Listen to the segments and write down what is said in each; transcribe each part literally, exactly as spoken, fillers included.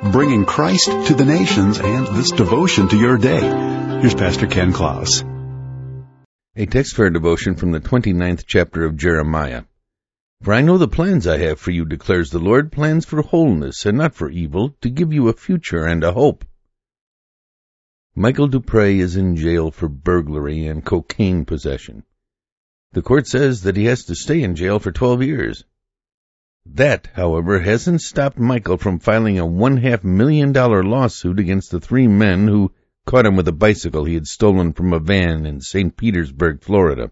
bringing Christ to the nations and this devotion to your day. Here's Pastor Ken Klaus. A text for our devotion from the twenty-ninth chapter of Jeremiah. For I know the plans I have for you, declares the Lord, plans for wholeness and not for evil, to give you a future and a hope. Michael Dupre is in jail for burglary and cocaine possession. The court says that he has to stay in jail for twelve years. That, however, hasn't stopped Michael from filing a one-half million dollar lawsuit against the three men who caught him with a bicycle he had stolen from a van in Saint Petersburg, Florida.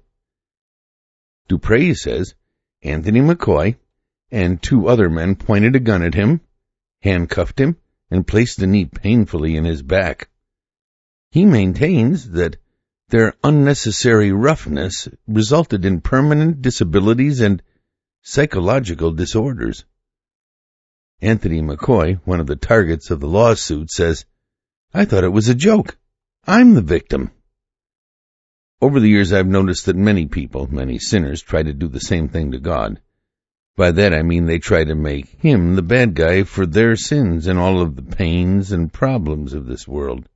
Dupre says Anthony McCoy and two other men pointed a gun at him, handcuffed him, and placed the knee painfully in his back. He maintains that their unnecessary roughness resulted in permanent disabilities and psychological disorders. Anthony McCoy, one of the targets of the lawsuit, says, I thought it was a joke. I'm the victim. Over the years, I've noticed that many people, many sinners, try to do the same thing to God. By that I mean they try to make him the bad guy for their sins and all of the pains and problems of this world.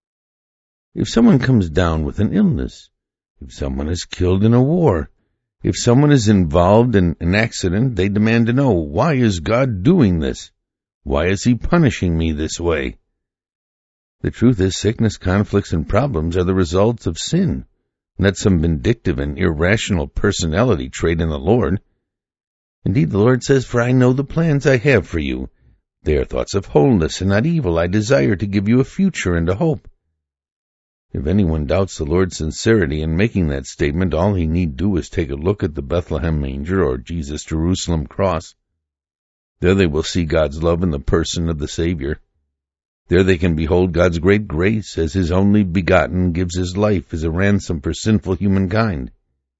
If someone comes down with an illness, if someone is killed in a war, if someone is involved in an accident, they demand to know, why is God doing this? Why is he punishing me this way? The truth is, sickness, conflicts, and problems are the results of sin, not some vindictive and irrational personality trait in the Lord. Indeed, the Lord says, For I know the plans I have for you. They are thoughts of wholeness and not evil. I desire to give you a future and a hope. If anyone doubts the Lord's sincerity in making that statement, all he need do is take a look at the Bethlehem manger or Jesus' Jerusalem cross. There they will see God's love in the person of the Savior. There they can behold God's great grace as his only begotten gives his life as a ransom for sinful humankind.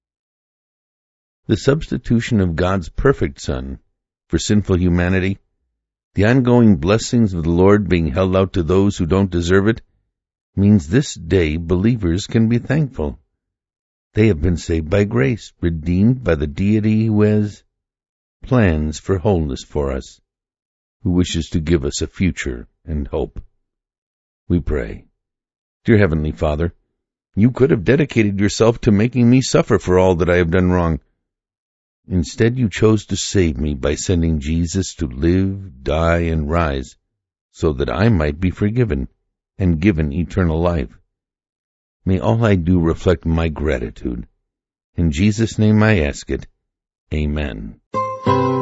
The substitution of God's perfect Son for sinful humanity, the ongoing blessings of the Lord being held out to those who don't deserve it, means this day believers can be thankful. They have been saved by grace, redeemed by the deity who has plans for wholeness for us, who wishes to give us a future and hope. We pray. Dear Heavenly Father, you could have dedicated yourself to making me suffer for all that I have done wrong. Instead, you chose to save me by sending Jesus to live, die, and rise, so that I might be forgiven and given eternal life. May all I do reflect my gratitude. In Jesus' name I ask it. Amen.